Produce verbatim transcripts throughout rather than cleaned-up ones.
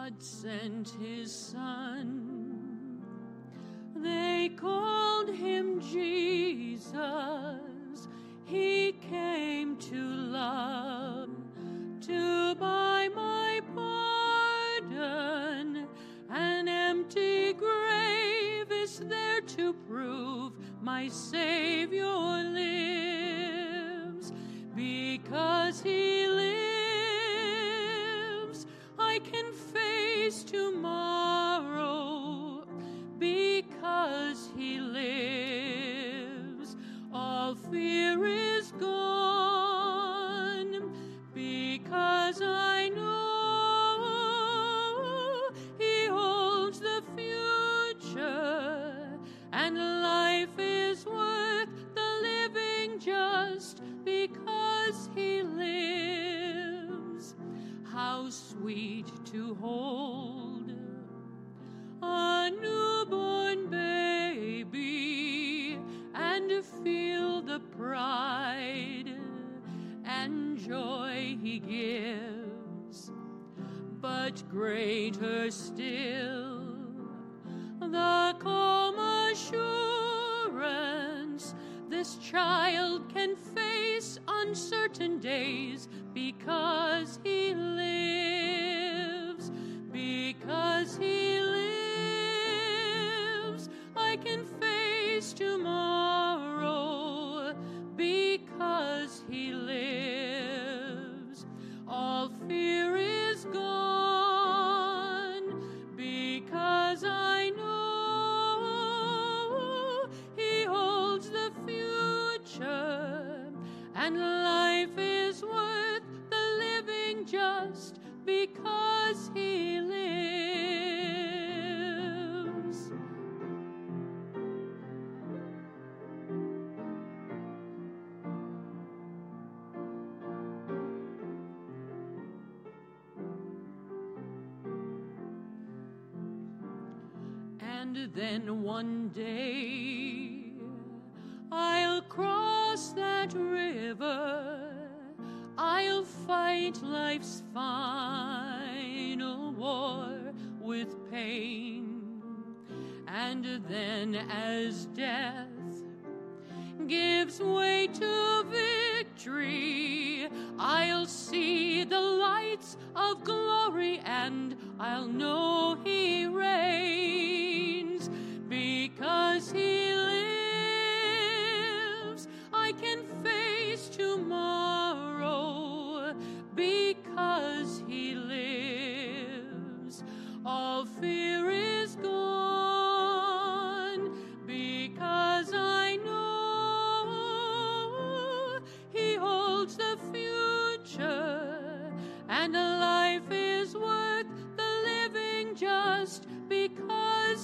God sent his Son. They called him Jesus. He came to love, to buy my pardon. An empty grave is there to prove my Savior lives. Because he lives, I can face tomorrow. Because he lives, all fear is gone. Because I know he holds the future, and life is worth the living just because he lives. How sweet to hold a newborn baby and feel the pride and joy he gives. But greater still, the calm assurance this child can face uncertain days because he lives. Because he lives, I can face tomorrow. Because he lives, all fear is gone. Because I know he holds the future, and life is worth the living just because he lives. And then one day I'll cross that river, I'll fight life's final war with pain. And then as death gives way to victory, I'll see the lights of glory and I'll know he reigns. Because he lives, I can face tomorrow. Because he lives, all fear is gone. Because I know he holds the future, and life is worth the living just because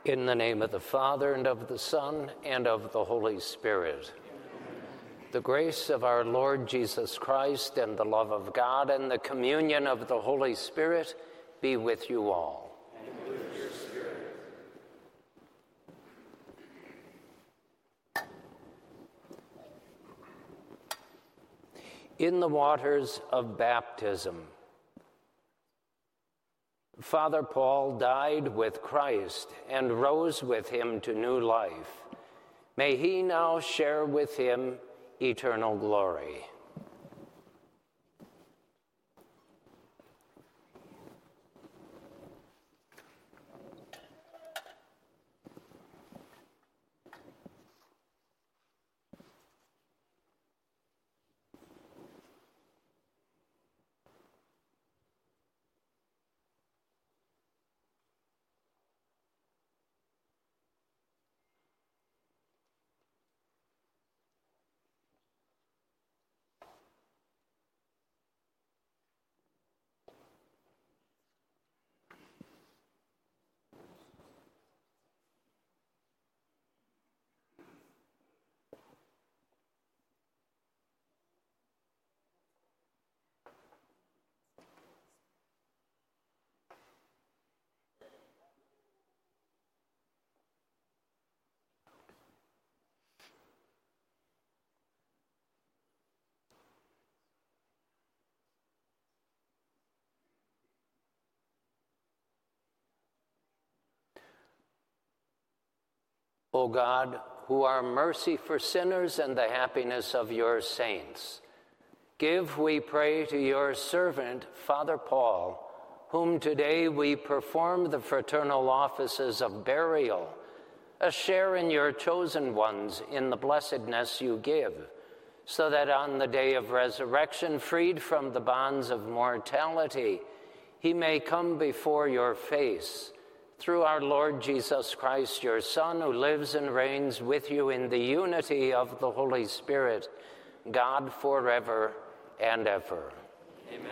In the name of the Father, and of the Son, and of the Holy Spirit. The grace of our Lord Jesus Christ, and the love of God, and the communion of the Holy Spirit be with you all. And with your spirit. In the waters of baptism, Father Paul died with Christ and rose with him to new life. May he now share with him eternal glory. O God, who are mercy for sinners and the happiness of your saints, give, we pray, to your servant, Father Paul, whom today we perform the fraternal offices of burial, a share in your chosen ones in the blessedness you give, so that on the day of resurrection, freed from the bonds of mortality, he may come before your face, through our Lord Jesus Christ, your Son, who lives and reigns with you in the unity of the Holy Spirit, God forever and ever. Amen.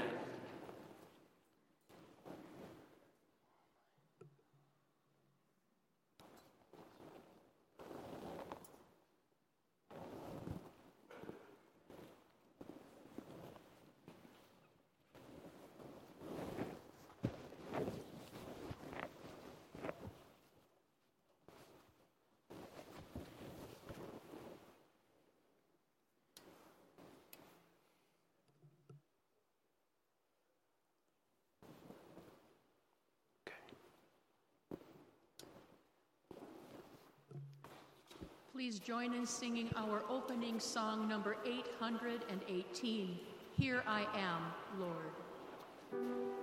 Please join in singing our opening song, number eight hundred eighteen, Here I Am, Lord.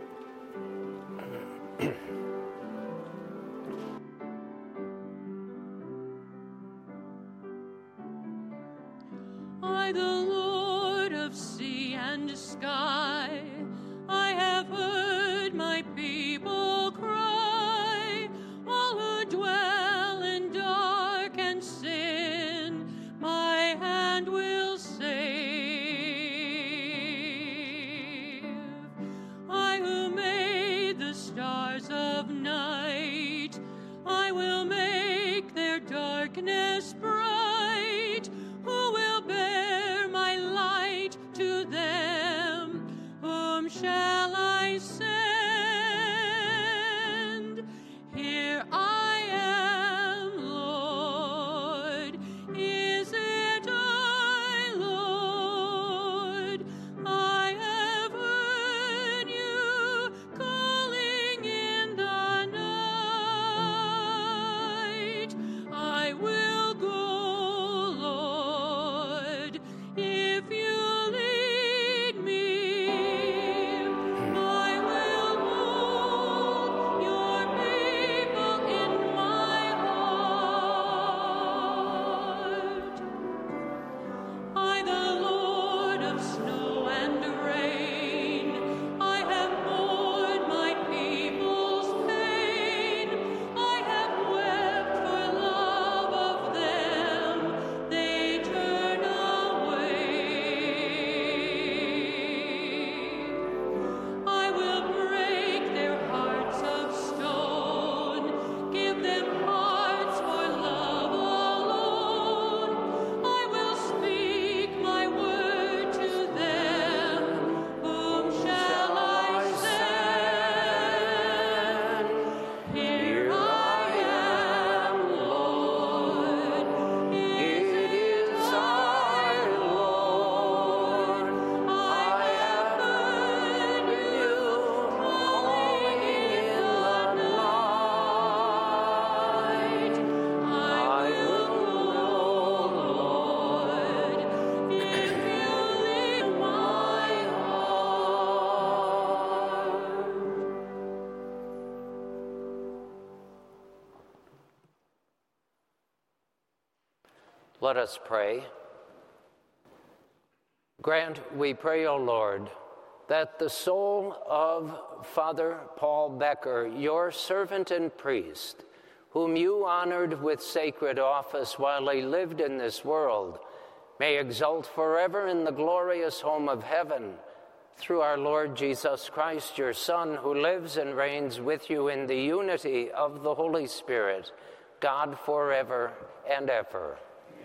I, the Lord of sea and sky, I have heard my people cry, all who dwell in dark and sin, my hand will save. I who made the stars of night, I will make their darkness bright. Who will bear my light to them? Whom shall I send? Here I am, Lord. Is it I, Lord? I have heard you calling in the night. I will go Let us pray. Grant, we pray, O Lord, that the soul of Father Paul Becker, your servant and priest, whom you honored with sacred office while he lived in this world, may exult forever in the glorious home of heaven, through our Lord Jesus Christ, your Son, who lives and reigns with you in the unity of the Holy Spirit, God forever and ever.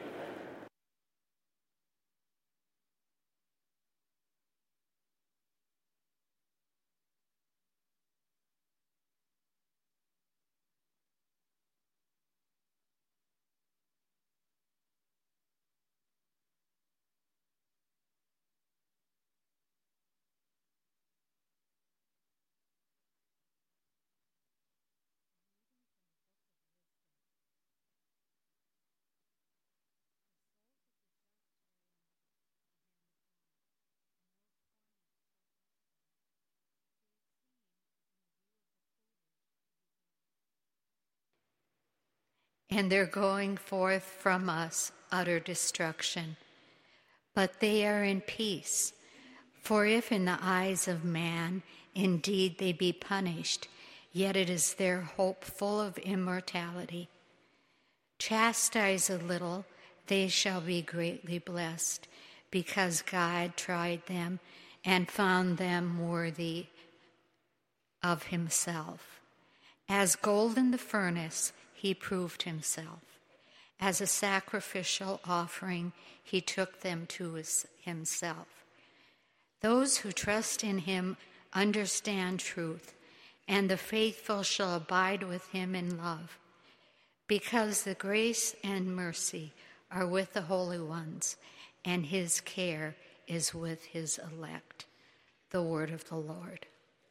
And their going forth from us utter destruction. But they are in peace. For if in the eyes of man indeed they be punished, yet it is their hope full of immortality. Chastise a little, they shall be greatly blessed, because God tried them and found them worthy of himself. As gold in the furnace, he proved himself. As a sacrificial offering, he took them to his, himself. Those who trust in him understand truth, and the faithful shall abide with him in love, because the grace and mercy are with the holy ones, and his care is with his elect. The word of the Lord.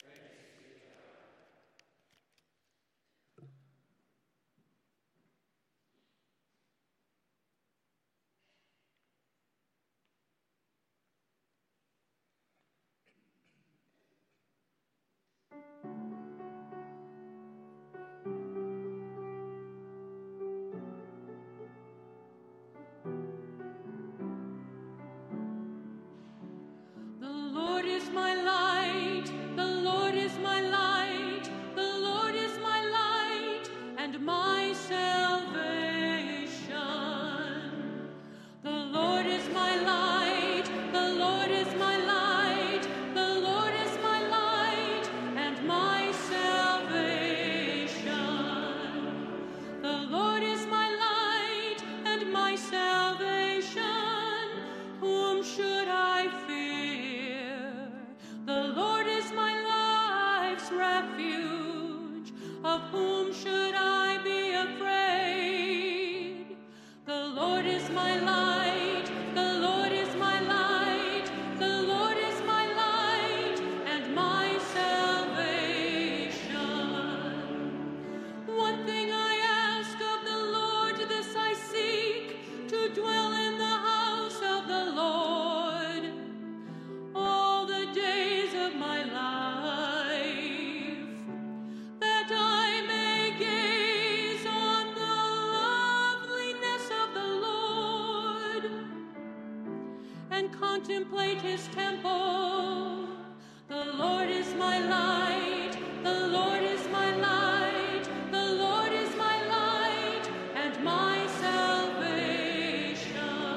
Contemplate his temple. The Lord is my light, the Lord is my light, the Lord is my light and my salvation.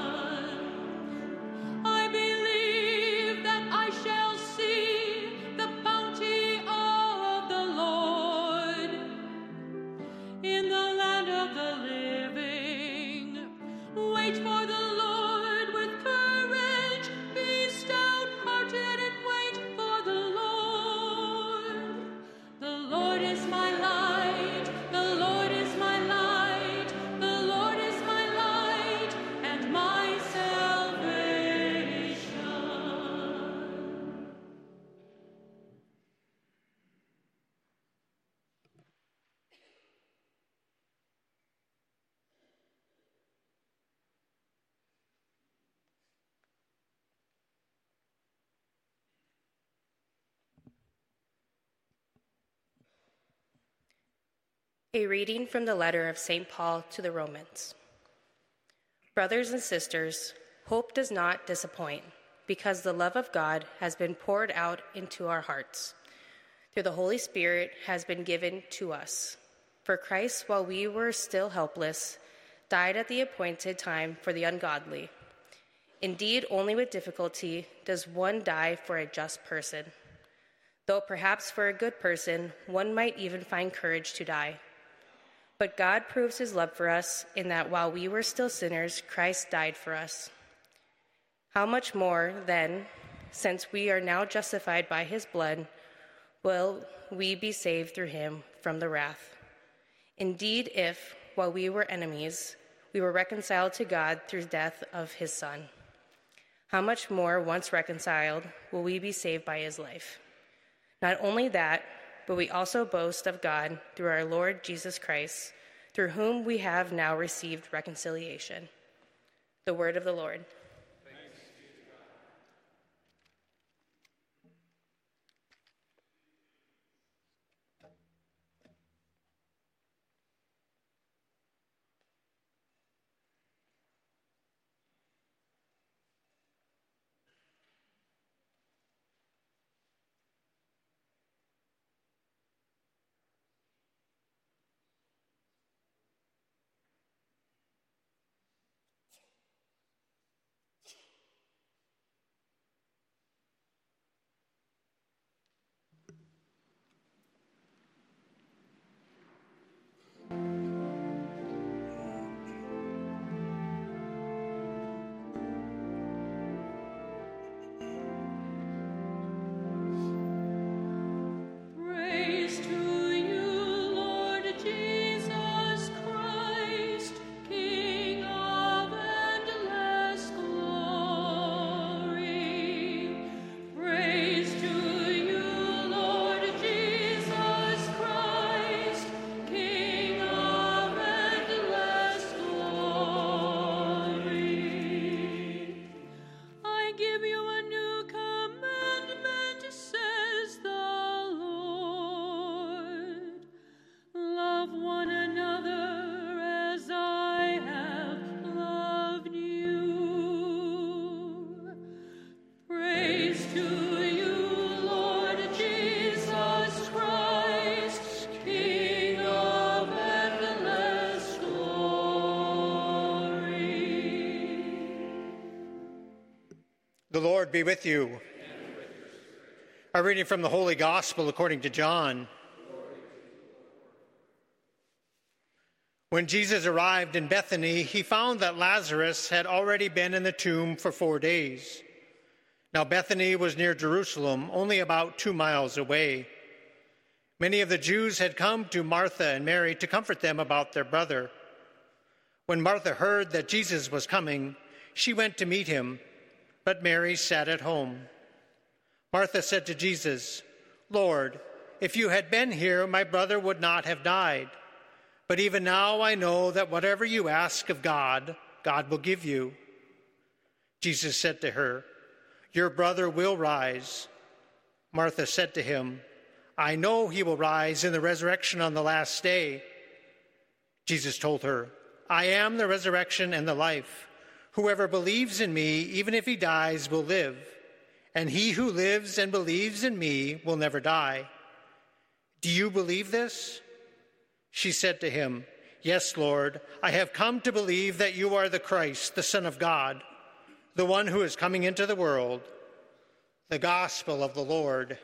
I believe that I shall see the bounty of the Lord in the land of the living. Wait for the Lord with courage. Be stout-hearted and wait for the Lord. The Lord is my light, the Lord is my light, the Lord is my light and my salvation. A reading from the letter of Saint Paul to the Romans. Brothers and sisters, hope does not disappoint, because the love of God has been poured out into our hearts through the Holy Spirit has been given to us. For Christ, while we were still helpless, died at the appointed time for the ungodly. Indeed, only with difficulty does one die for a just person, though perhaps for a good person one might even find courage to die. But God proves his love for us in that while we were still sinners, Christ died for us. How much more, then, since we are now justified by his blood, will we be saved through him from the wrath? Indeed, if, while we were enemies, we were reconciled to God through the death of his Son, how much more, once reconciled, will we be saved by his life? Not only that, but we also boast of God through our Lord Jesus Christ, through whom we have now received reconciliation. The word of the Lord. The Lord be with you. A reading from the Holy Gospel according to John. When Jesus arrived in Bethany, he found that Lazarus had already been in the tomb for four days. Now Bethany was near Jerusalem, only about two miles away. Many of the Jews had come to Martha and Mary to comfort them about their brother. When Martha heard that Jesus was coming, she went to meet him, but Mary sat at home. Martha said to Jesus, "Lord, if you had been here, my brother would not have died. But even now I know that whatever you ask of God, God will give you." Jesus said to her, "Your brother will rise." Martha said to him, "I know he will rise in the resurrection on the last day." Jesus told her, "I am the resurrection and the life. Whoever believes in me, even if he dies, will live. And he who lives and believes in me will never die. Do you believe this?" She said to him, "Yes, Lord, I have come to believe that you are the Christ, the Son of God, the one who is coming into the world." The Gospel of the Lord.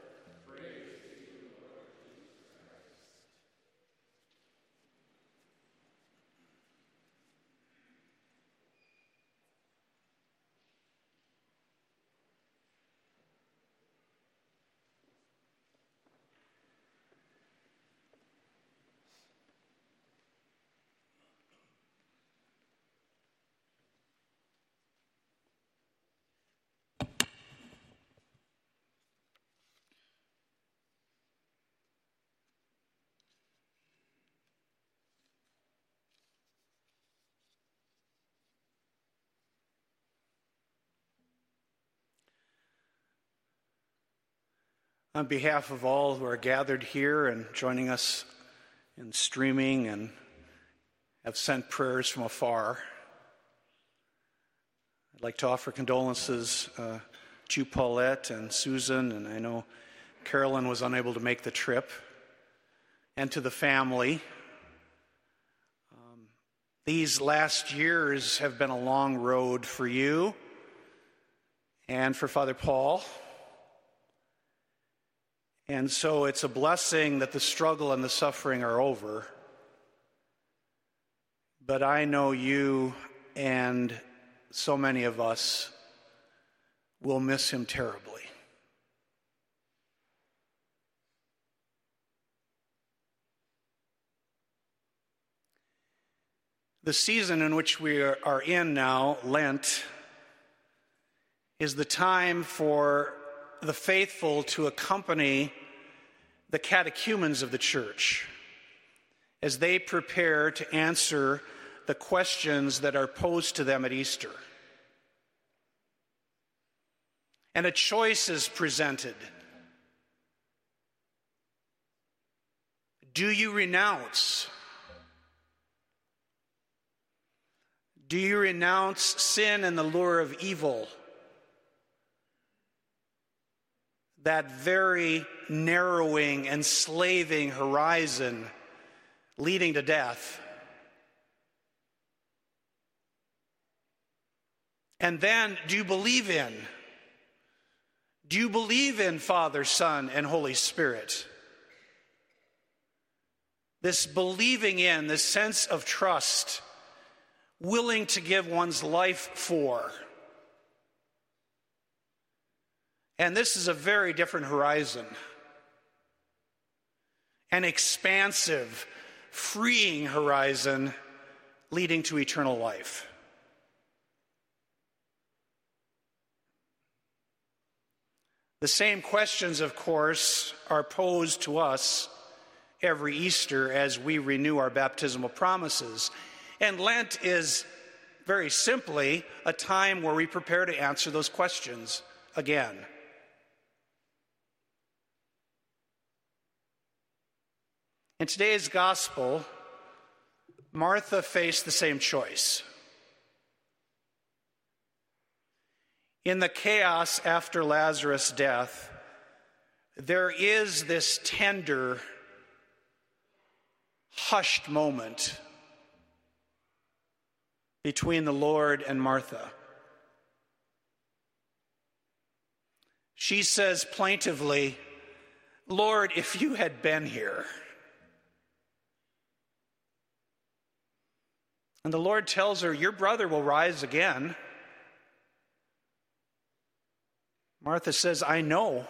On behalf of all who are gathered here and joining us in streaming and have sent prayers from afar, I'd like to offer condolences uh, to Paulette and Susan, and I know Carolyn was unable to make the trip, and to the family. Um, these last years have been a long road for you and for Father Paul. And so it's a blessing that the struggle and the suffering are over. But I know you and so many of us will miss him terribly. The season in which we are in now, Lent, is the time for the faithful to accompany the catechumens of the church as they prepare to answer the questions that are posed to them at Easter. And a choice is presented. Do you renounce? Do you renounce sin and the lure of evil? That very narrowing, enslaving horizon leading to death. And then, do you believe in? Do you believe in Father, Son, and Holy Spirit? This believing in, this sense of trust, willing to give one's life for. And this is a very different horizon. An expansive, freeing horizon leading to eternal life. The same questions, of course, are posed to us every Easter as we renew our baptismal promises. And Lent is very simply a time where we prepare to answer those questions again. In today's gospel, Martha faced the same choice. In the chaos after Lazarus' death, there is this tender, hushed moment between the Lord and Martha. She says plaintively, "Lord, if you had been here." And the Lord tells her, "Your brother will rise again." Martha says, "I know.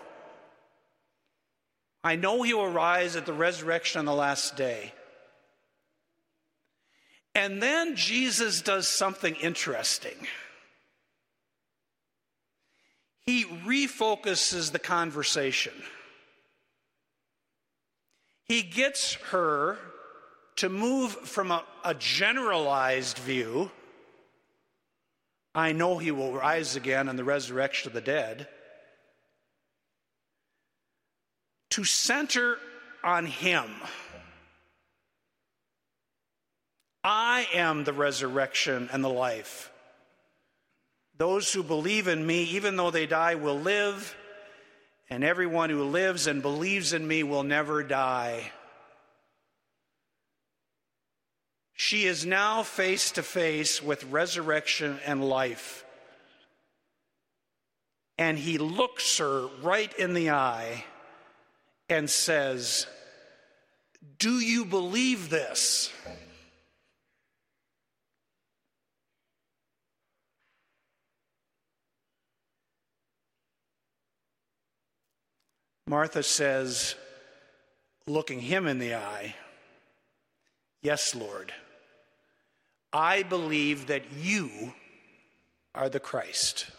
I know he will rise at the resurrection on the last day." And then Jesus does something interesting. He refocuses the conversation. He gets her to move from a, a generalized view, I know he will rise again in the resurrection of the dead, to center on him. I am the resurrection and the life. Those who believe in me, even though they die, will live, and everyone who lives and believes in me will never die. She is now face to face with resurrection and life. And he looks her right in the eye and says, "Do you believe this?" Martha says, looking him in the eye, "Yes, Lord. I believe that you are the Christ."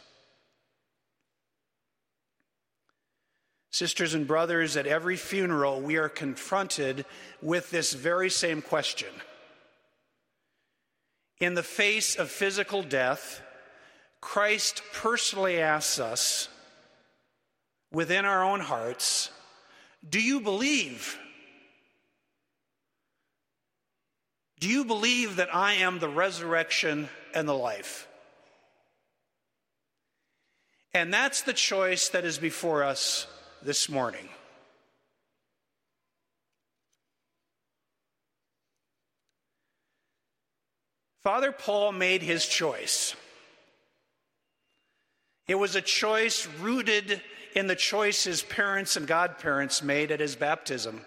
Sisters and brothers, at every funeral we are confronted with this very same question. In the face of physical death, Christ personally asks us, within our own hearts, do you believe? Do you believe that I am the resurrection and the life? And that's the choice that is before us this morning. Father Paul made his choice. It was a choice rooted in the choice his parents and godparents made at his baptism.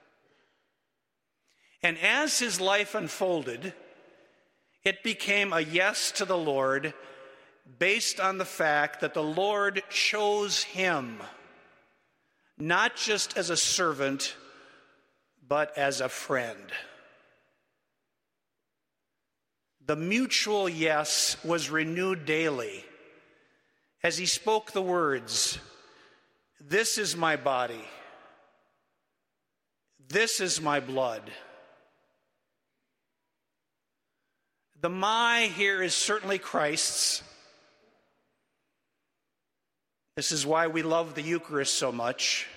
And as his life unfolded, it became a yes to the Lord based on the fact that the Lord chose him, not just as a servant, but as a friend. The mutual yes was renewed daily as he spoke the words, "This is my body. This is my blood." The "my" here is certainly Christ's. This is why we love the Eucharist so much.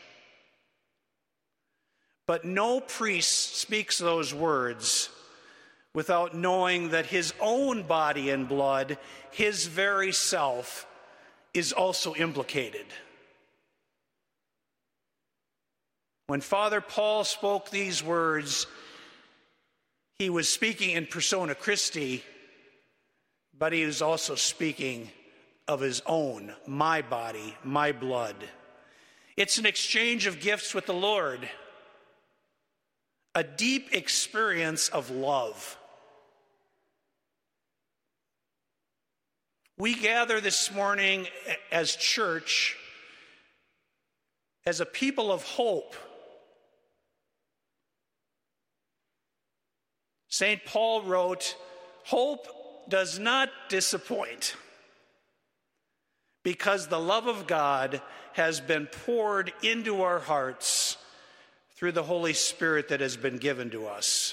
But no priest speaks those words without knowing that his own body and blood, his very self, is also implicated. When Father Paul spoke these words, he was speaking in persona Christi, but he was also speaking of his own, my body, my blood. It's an exchange of gifts with the Lord, a deep experience of love. We gather this morning as church, as a people of hope. Saint Paul wrote, "Hope does not disappoint, because the love of God has been poured into our hearts through the Holy Spirit that has been given to us."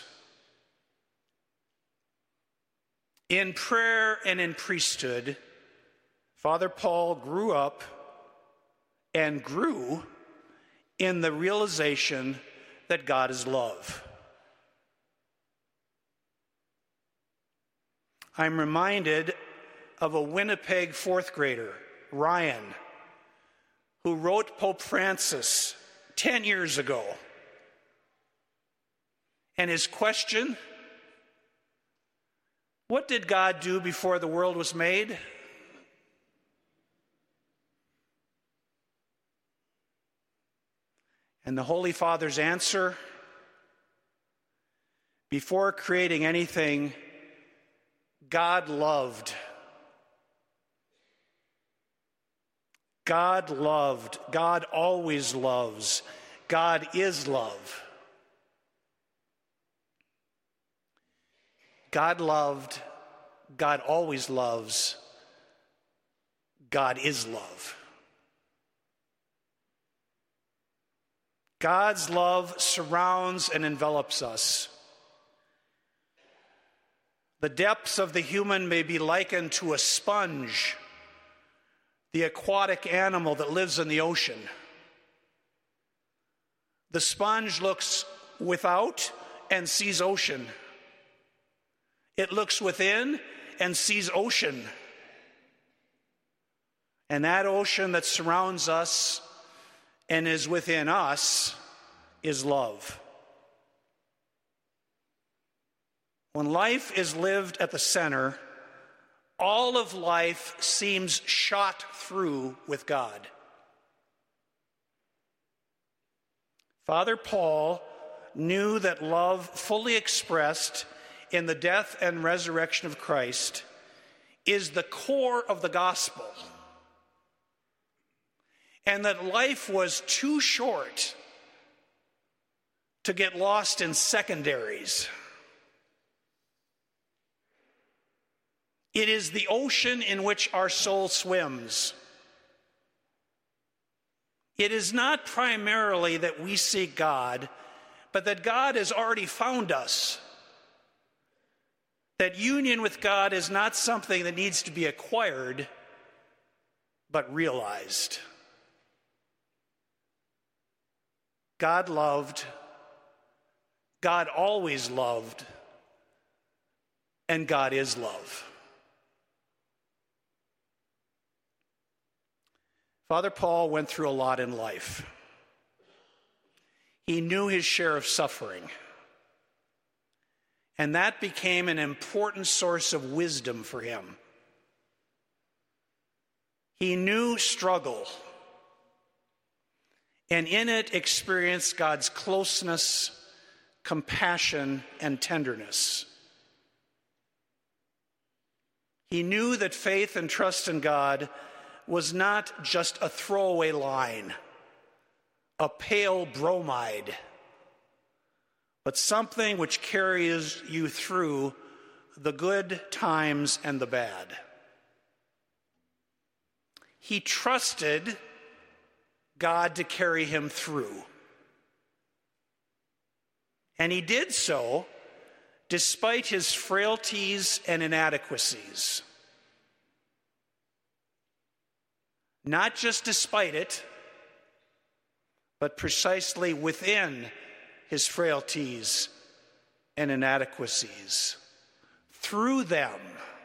In prayer and in priesthood, Father Paul grew up and grew in the realization that God is love. I'm reminded of a Winnipeg fourth grader, Ryan, who wrote Pope Francis ten years ago. And his question, what did God do before the world was made? And the Holy Father's answer, before creating anything, God loved. God loved. God always loves. God is love. God loved. God always loves. God is love. God's love surrounds and envelops us. The depths of the human may be likened to a sponge, the aquatic animal that lives in the ocean. The sponge looks without and sees ocean. It looks within and sees ocean. And that ocean that surrounds us and is within us is love. When life is lived at the center, all of life seems shot through with God. Father Paul knew that love fully expressed in the death and resurrection of Christ is the core of the gospel, and that life was too short to get lost in secondaries. It is the ocean in which our soul swims. It is not primarily that we seek God, but that God has already found us. That union with God is not something that needs to be acquired, but realized. God loved, God always loved, and God is love. Father Paul went through a lot in life. He knew his share of suffering, and that became an important source of wisdom for him. He knew struggle, and in it experienced God's closeness, compassion, and tenderness. He knew that faith and trust in God was not just a throwaway line, a pale bromide, but something which carries you through the good times and the bad. He trusted God to carry him through. And he did so despite his frailties and inadequacies. Not just despite it, but precisely within his frailties and inadequacies. Through them,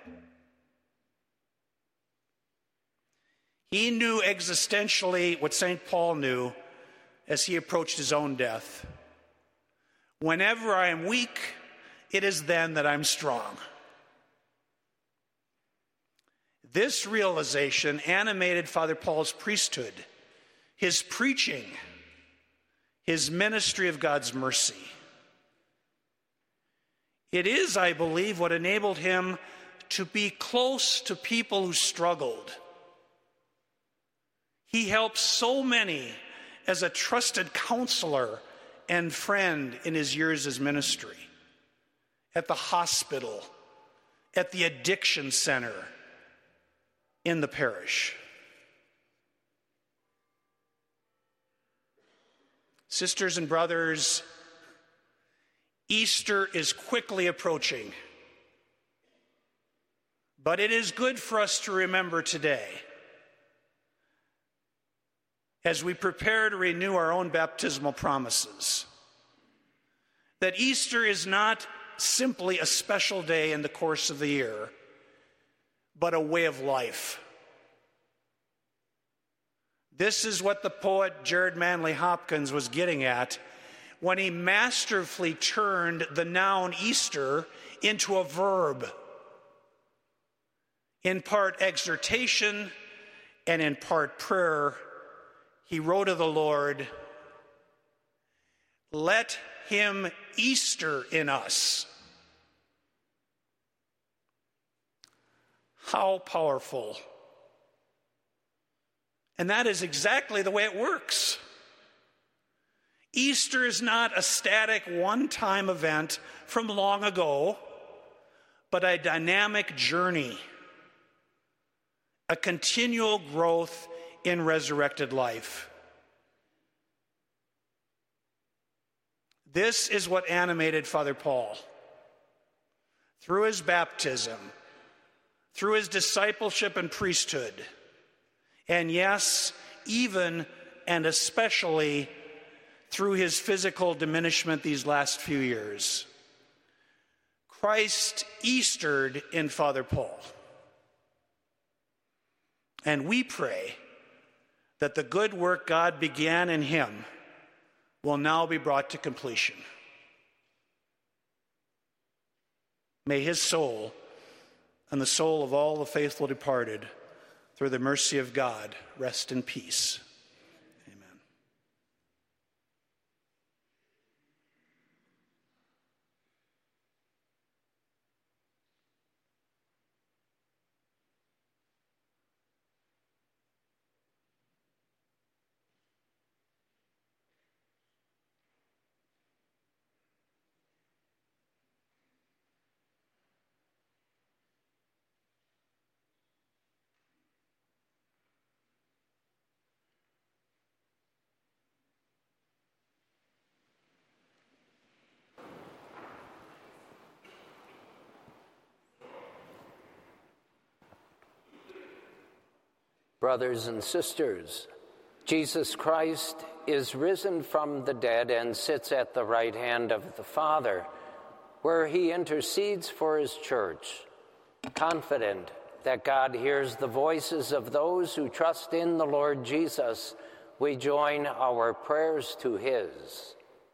he knew existentially what Saint Paul knew as he approached his own death. Whenever I am weak, it is then that I'm strong. This realization animated Father Paul's priesthood, his preaching, his ministry of God's mercy. It is, I believe, what enabled him to be close to people who struggled. He helped so many as a trusted counselor and friend in his years as ministry, at the hospital, at the addiction center, in the parish. Sisters and brothers, Easter is quickly approaching, but it is good for us to remember today, as we prepare to renew our own baptismal promises, that Easter is not simply a special day in the course of the year, but a way of life. This is what the poet Jared Manley Hopkins was getting at when he masterfully turned the noun Easter into a verb, in part exhortation and in part prayer. He wrote of the Lord, "Let him Easter in us." How powerful. And that is exactly the way it works. Easter is not a static one-time event from long ago, but a dynamic journey, a continual growth in resurrected life. This is what animated Father Paul. Through his baptism, through his discipleship and priesthood, and yes, even and especially through his physical diminishment these last few years, Christ Eastered in Father Paul. And we pray that the good work God began in him will now be brought to completion. May his soul and the soul of all the faithful departed, through the mercy of God, rest in peace. Amen. Brothers and sisters, Jesus Christ is risen from the dead and sits at the right hand of the Father, where he intercedes for his church. Confident that God hears the voices of those who trust in the Lord Jesus, we join our prayers to his.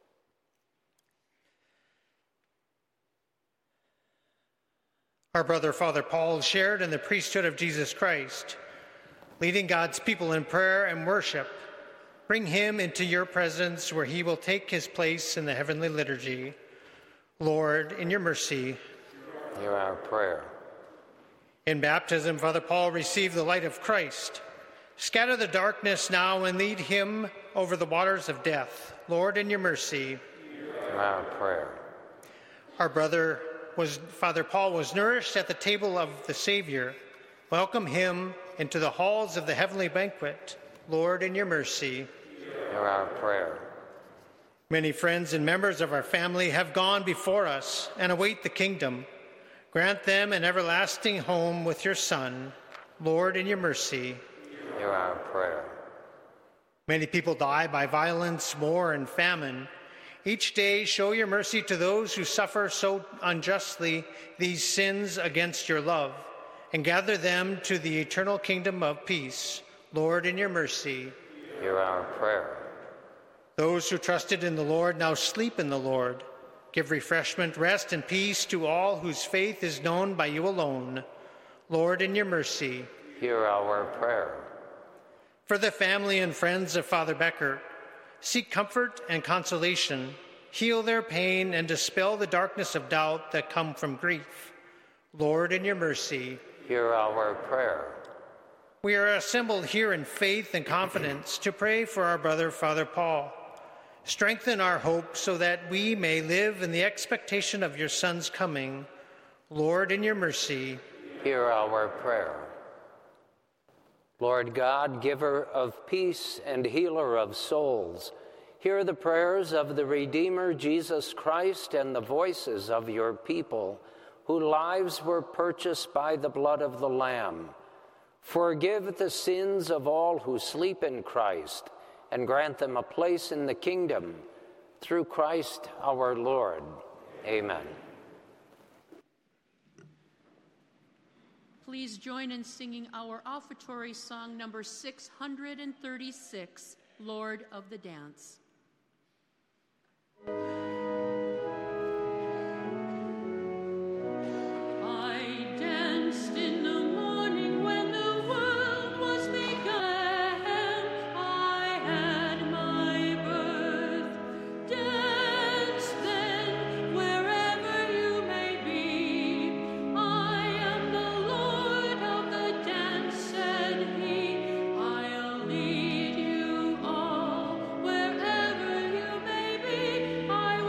Our brother, Father Paul, shared in the priesthood of Jesus Christ, leading God's people in prayer and worship. Bring him into your presence where he will take his place in the heavenly liturgy. Lord, in your mercy, hear our prayer. In baptism, Father Paul received the light of Christ. Scatter the darkness now and lead him over the waters of death. Lord, in your mercy, hear our prayer. Our brother, was, Father Paul, was nourished at the table of the Savior. Welcome him into the halls of the heavenly banquet. Lord, in your mercy, hear our prayer. Many friends and members of our family have gone before us and await the kingdom. Grant them an everlasting home with your Son. Lord, in your mercy, hear our prayer. Many people die by violence, war, and famine. Each day show your mercy to those who suffer so unjustly these sins against your love, and gather them to the eternal kingdom of peace. Lord, in your mercy, hear our prayer. Those who trusted in the Lord now sleep in the Lord. Give refreshment, rest, and peace to all whose faith is known by you alone. Lord, in your mercy, hear our prayer. For the family and friends of Father Becker, seek comfort and consolation, heal their pain, and dispel the darkness of doubt that come from grief. Lord, in your mercy, hear our prayer. We are assembled here in faith and confidence to pray for our brother, Father Paul. Strengthen our hope so that we may live in the expectation of your Son's coming. Lord, in your mercy, hear our prayer. Lord God, giver of peace and healer of souls, hear the prayers of the Redeemer Jesus Christ and the voices of your people, whose lives were purchased by the blood of the Lamb. Forgive the sins of all who sleep in Christ, and grant them a place in the kingdom, through Christ our Lord. Amen. Please join in singing our offertory song number six hundred thirty-six, Lord of the Dance. I danced in the morning when the world was begun. I had my birth. Dance then wherever you may be. I am the Lord of the dance, said he. I'll lead you all wherever you may be. I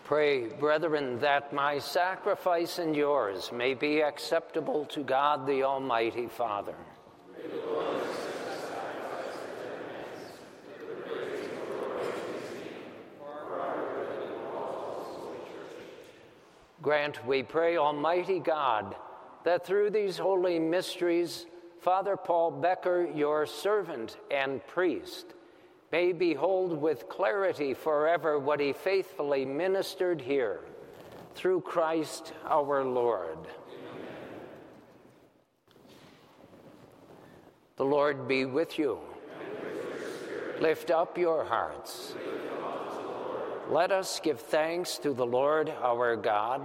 Pray, brethren, that my sacrifice and yours may be acceptable to God the Almighty Father. Grant, we pray, Almighty God, that through these holy mysteries, Father Paul Becker, your servant and priest, may behold with clarity forever what he faithfully ministered here, through Christ our Lord. Amen. The Lord be with you. And with your spirit. Lift up your hearts. Let us give thanks to the Lord our God.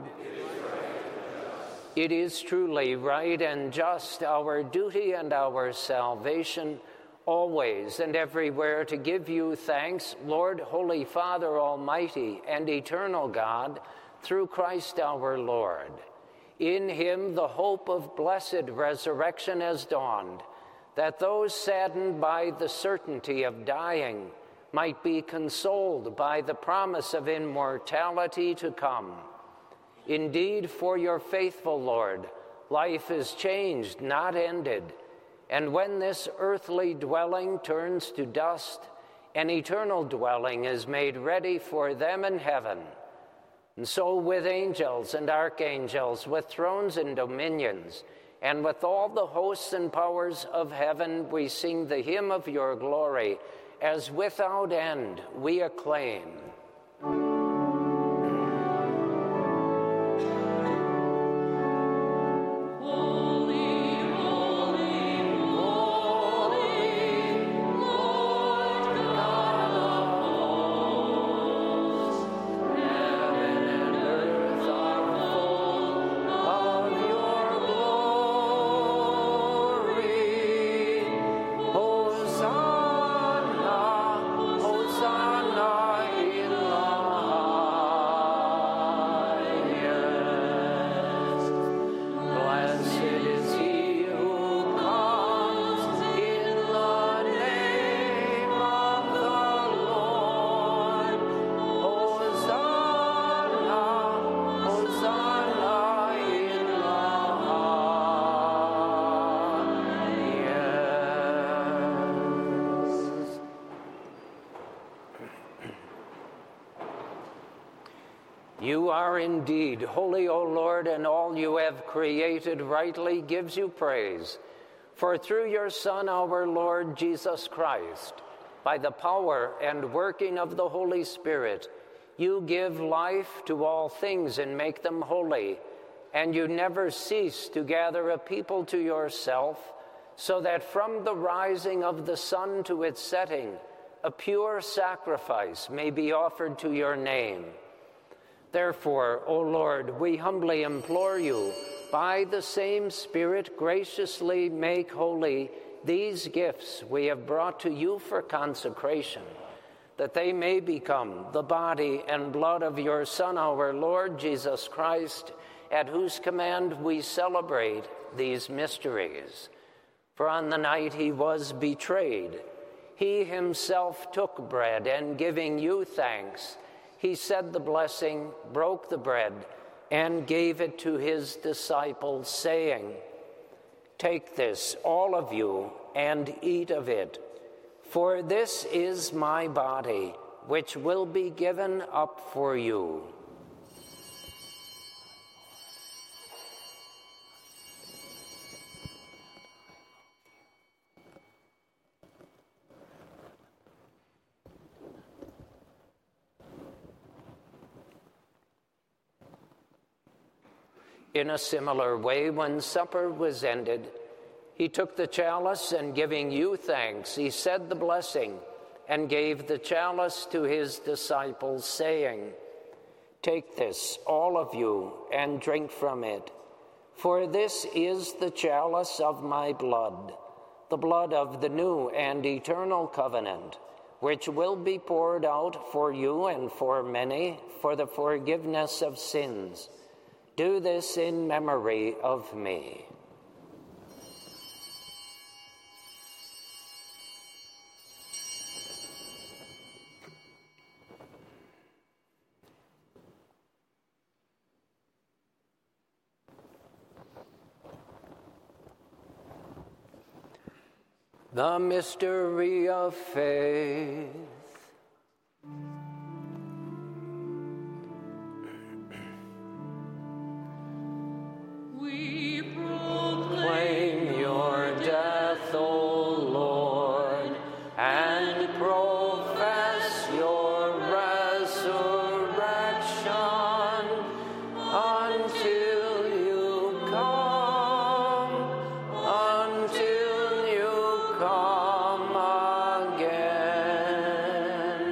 It is truly right and just, our duty and our salvation, always and everywhere to give you thanks, Lord, Holy Father, Almighty and eternal God, through Christ our Lord. In him the hope of blessed resurrection has dawned, that those saddened by the certainty of dying might be consoled by the promise of immortality to come. Indeed, for your faithful Lord, life is changed, not ended. And when this earthly dwelling turns to dust, an eternal dwelling is made ready for them in heaven. And so with angels and archangels, with thrones and dominions, and with all the hosts and powers of heaven, we sing the hymn of your glory, as without end we acclaim. You are indeed holy, O Lord, and all you have created rightly gives you praise. For through your Son, our Lord Jesus Christ, by the power and working of the Holy Spirit, you give life to all things and make them holy, and you never cease to gather a people to yourself, so that from the rising of the sun to its setting, a pure sacrifice may be offered to your name. Therefore, O Lord, we humbly implore you, by the same Spirit, graciously make holy these gifts we have brought to you for consecration, that they may become the body and blood of your Son, our Lord Jesus Christ, at whose command we celebrate these mysteries. For on the night he was betrayed, he himself took bread, and giving you thanks, he said the blessing, broke the bread, and gave it to his disciples, saying, "Take this, all of you, and eat of it, for this is my body, which will be given up for you." In a similar way, when supper was ended, he took the chalice, and giving you thanks, he said the blessing, and gave the chalice to his disciples, saying, "Take this, all of you, and drink from it, for this is the chalice of my blood, the blood of the new and eternal covenant, which will be poured out for you and for many for the forgiveness of sins. Do this in memory of me." The mystery of faith. We Proclaim your death, O Lord, and profess your resurrection until you come, until you come again.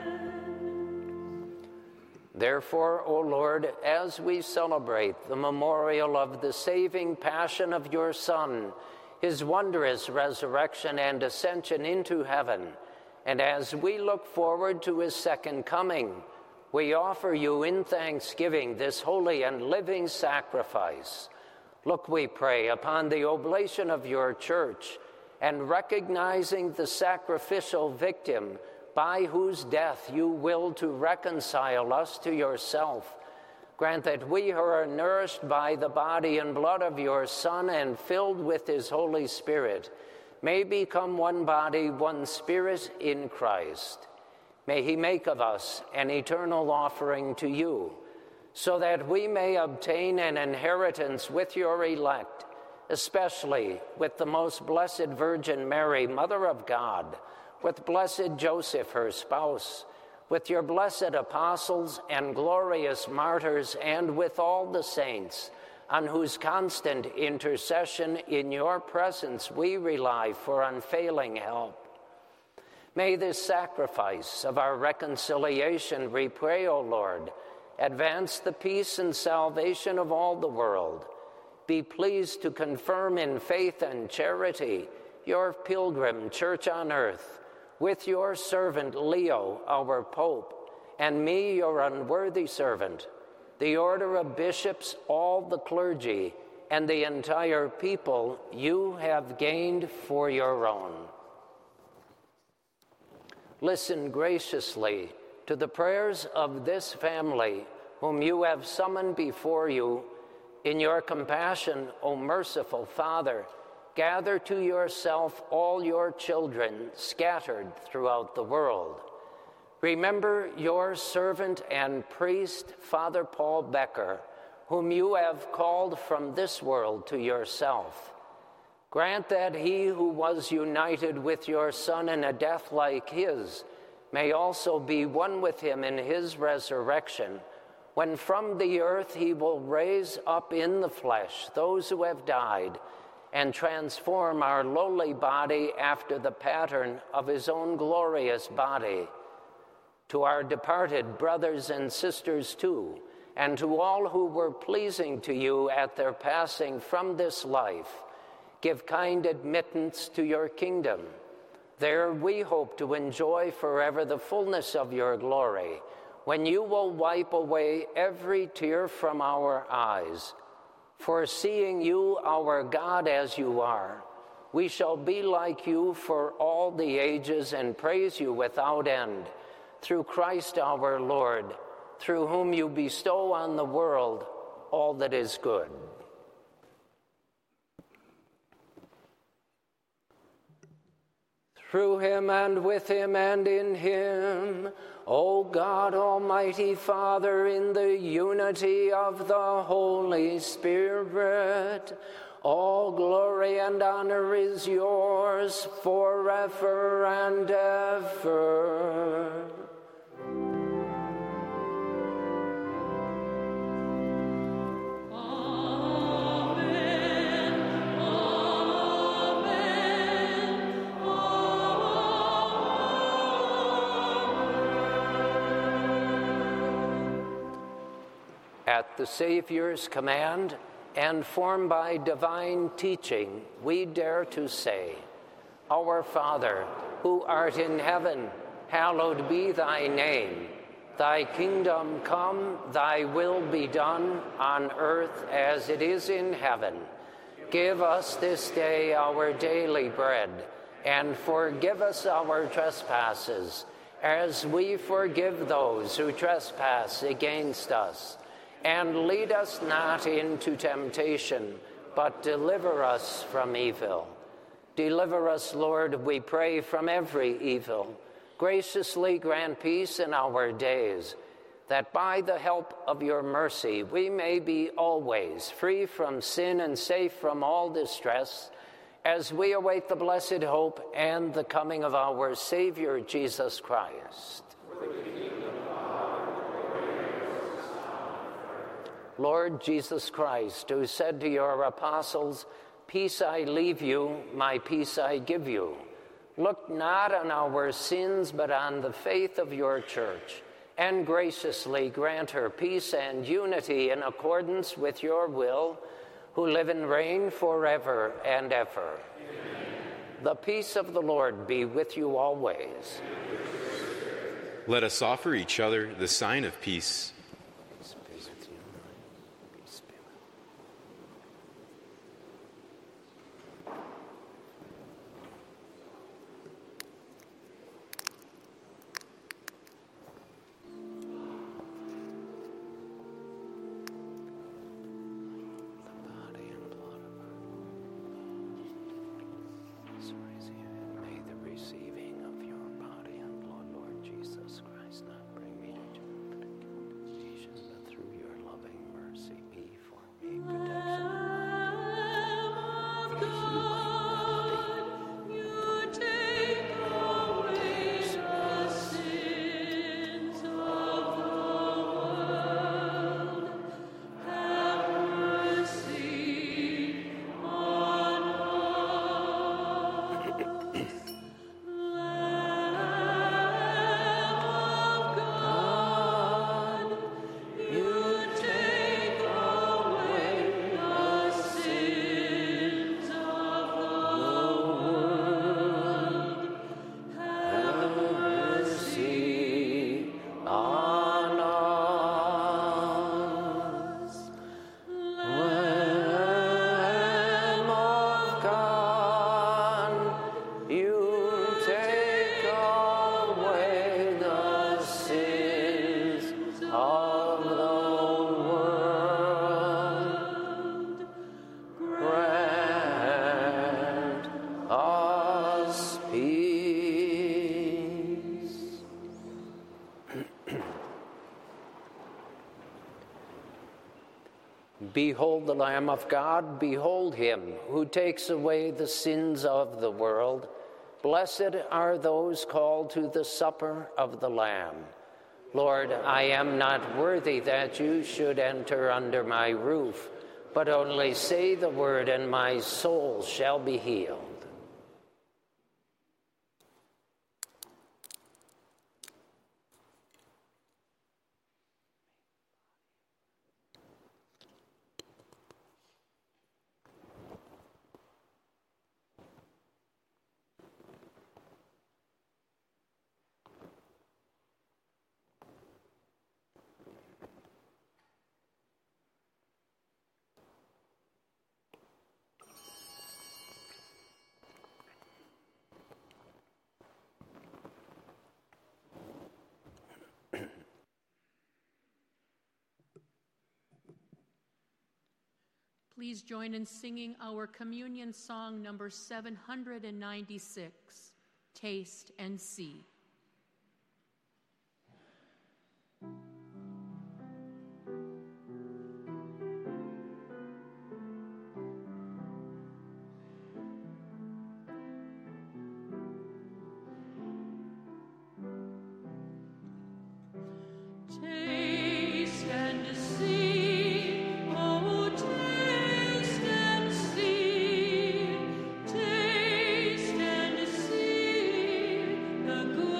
Therefore, O Lord, as we celebrate the memorial of the saving passion of your Son, his wondrous resurrection and ascension into heaven, and as we look forward to his second coming, we offer you in thanksgiving this holy and living sacrifice. Look, we pray, upon the oblation of your church, and recognizing the sacrificial victim by whose death you will to reconcile us to yourself, grant that we who are nourished by the body and blood of your Son and filled with his Holy Spirit may become one body, one spirit in Christ. May he make of us an eternal offering to you, so that we may obtain an inheritance with your elect, especially with the most blessed Virgin Mary, Mother of God, with blessed Joseph, her spouse, with your blessed apostles and glorious martyrs, and with all the saints, on whose constant intercession in your presence we rely for unfailing help. May this sacrifice of our reconciliation, we pray, O Lord, advance the peace and salvation of all the world. Be pleased to confirm in faith and charity your pilgrim church on earth, with your servant Leo, our Pope, and me, your unworthy servant, the order of bishops, all the clergy, and the entire people you have gained for your own. Listen graciously to the prayers of this family, whom you have summoned before you. In your compassion, O merciful Father, gather to yourself all your children scattered throughout the world. Remember your servant and priest, Father Paul Becker, whom you have called from this world to yourself. Grant that he who was united with your Son in a death like his may also be one with him in his resurrection, when from the earth he will raise up in the flesh those who have died, and transform our lowly body after the pattern of his own glorious body. To our departed brothers and sisters too, and to all who were pleasing to you at their passing from this life, give kind admittance to your kingdom. There we hope to enjoy forever the fullness of your glory, when you will wipe away every tear from our eyes. For seeing you, our God, as you are, we shall be like you for all the ages and praise you without end, through Christ our Lord, through whom you bestow on the world all that is good. Through him and with him and in him, O God, Almighty Father, in the unity of the Holy Spirit, all glory and honor is yours forever and ever. At the Savior's command, and formed by divine teaching, we dare to say, Our Father, who art in heaven, hallowed be thy name. Thy kingdom come, thy will be done, on earth as it is in heaven. Give us this day our daily bread, and forgive us our trespasses, as we forgive those who trespass against us. And lead us not into temptation, but deliver us from evil. Deliver us, Lord, we pray, from every evil. Graciously grant peace in our days, that by the help of your mercy we may be always free from sin and safe from all distress, as we await the blessed hope and the coming of our Savior, Jesus Christ. Lord Jesus Christ, who said to your apostles, "Peace I leave you, my peace I give you," look not on our sins, but on the faith of your church, and graciously grant her peace and unity in accordance with your will, who live and reign forever and ever. Amen. The peace of the Lord be with you always. Let us offer each other the sign of peace. Behold the Lamb of God, behold him who takes away the sins of the world. Blessed are those called to the supper of the Lamb. Lord, I am not worthy that you should enter under my roof, but only say the word and my soul shall be healed. Please join in singing our communion song number seven hundred ninety-six, Taste and See. The good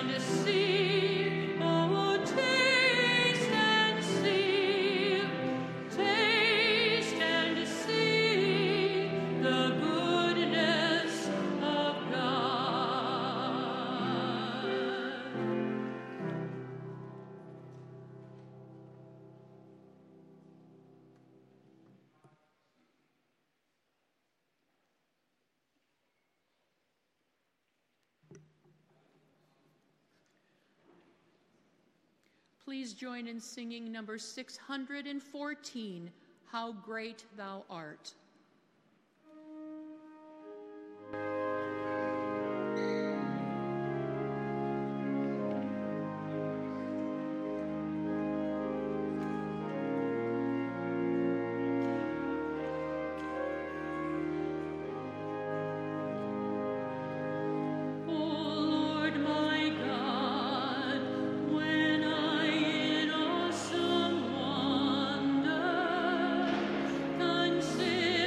and see. Oh, taste and see. Taste and see the goodness of God. Please join in singing number six hundred fourteen, How Great Thou Art. Sin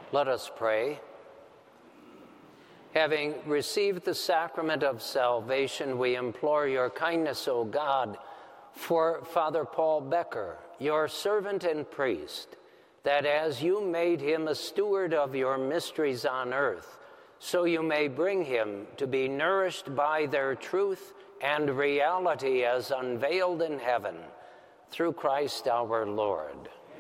Let us pray. Having received the sacrament of salvation, we implore your kindness, O God, for Father Paul Becker, your servant and priest, that as you made him a steward of your mysteries on earth, so you may bring him to be nourished by their truth and reality as unveiled in heaven, through Christ our Lord.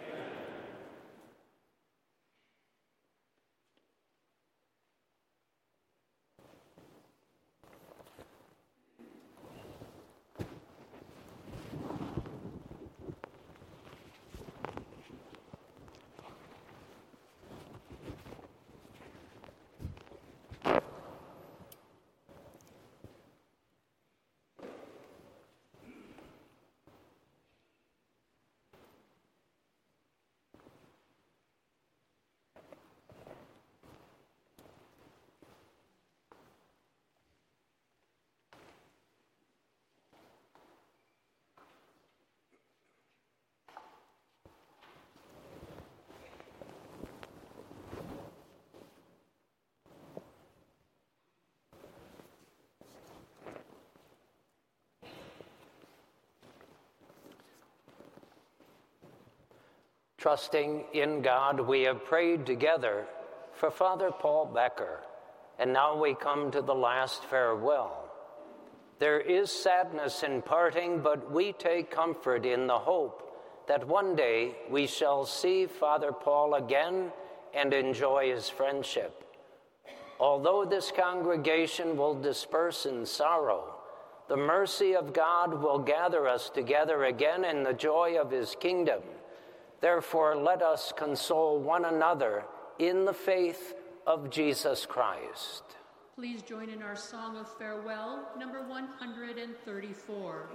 Trusting in God, we have prayed together for Father Paul Becker, and now we come to the last farewell. There is sadness in parting, but we take comfort in the hope that one day we shall see Father Paul again and enjoy his friendship. Although this congregation will disperse in sorrow, the mercy of God will gather us together again in the joy of his kingdom. Therefore, let us console one another in the faith of Jesus Christ. Please join in our song of farewell, number one hundred thirty-four.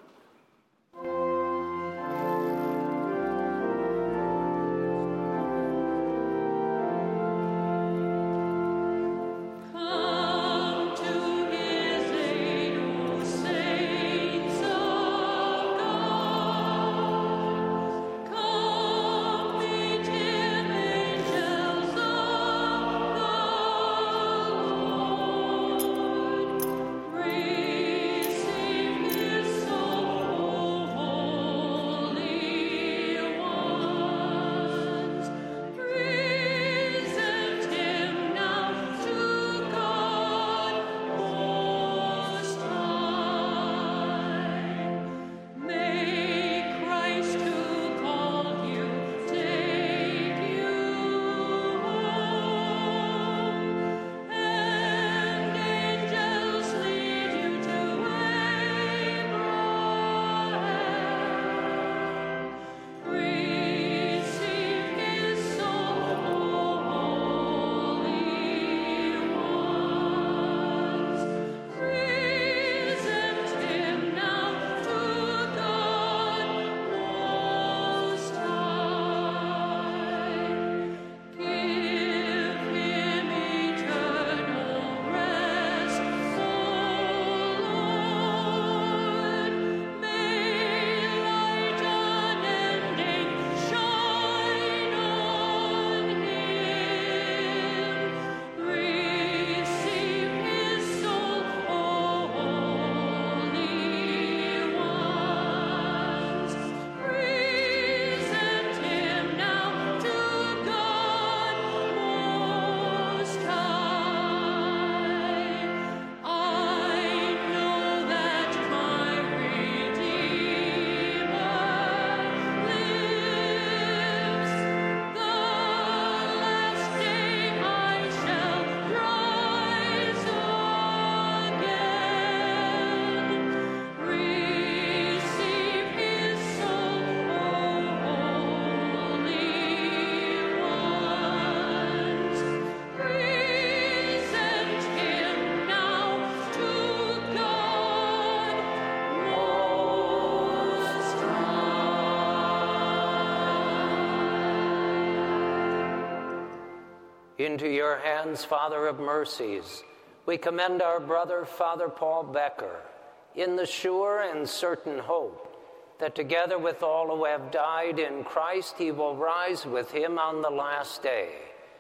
Into your hands, Father of mercies, we commend our brother, Father Paul Becker, in the sure and certain hope that together with all who have died in Christ, he will rise with him on the last day.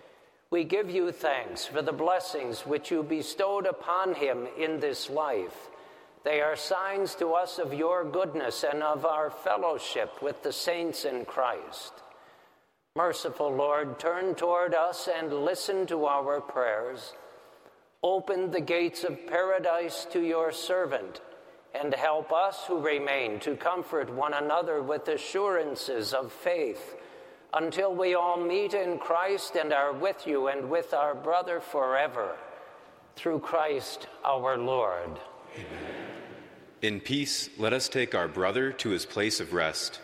We give you thanks for the blessings which you bestowed upon him in this life. They are signs to us of your goodness and of our fellowship with the saints in Christ. Merciful Lord, turn toward us and listen to our prayers. Open the gates of paradise to your servant, and help us who remain to comfort one another with assurances of faith, until we all meet in Christ and are with you and with our brother forever. Through Christ our Lord. Amen. In peace, let us take our brother to his place of rest.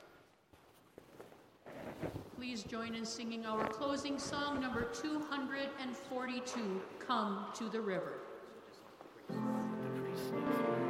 Please join in singing our closing song, number two hundred forty-two, Come to the River.